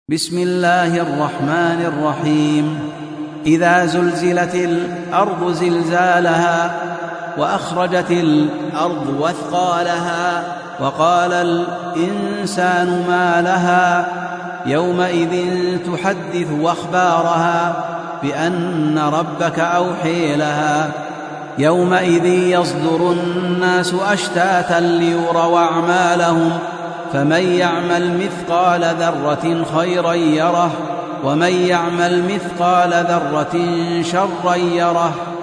بسم الله الرحمن الرحيم. إذا زلزلت الأرض زلزالها وأخرجت الأرض وثقالها وقال الإنسان ما لها يومئذ تحدث أخبارها بأن ربك أوحي لها يومئذ يصدر الناس أشتاتا ليروا أعمالهم فمن يعمل مثقال ذرة خيرا يره ومن يعمل مثقال ذرة شرا يره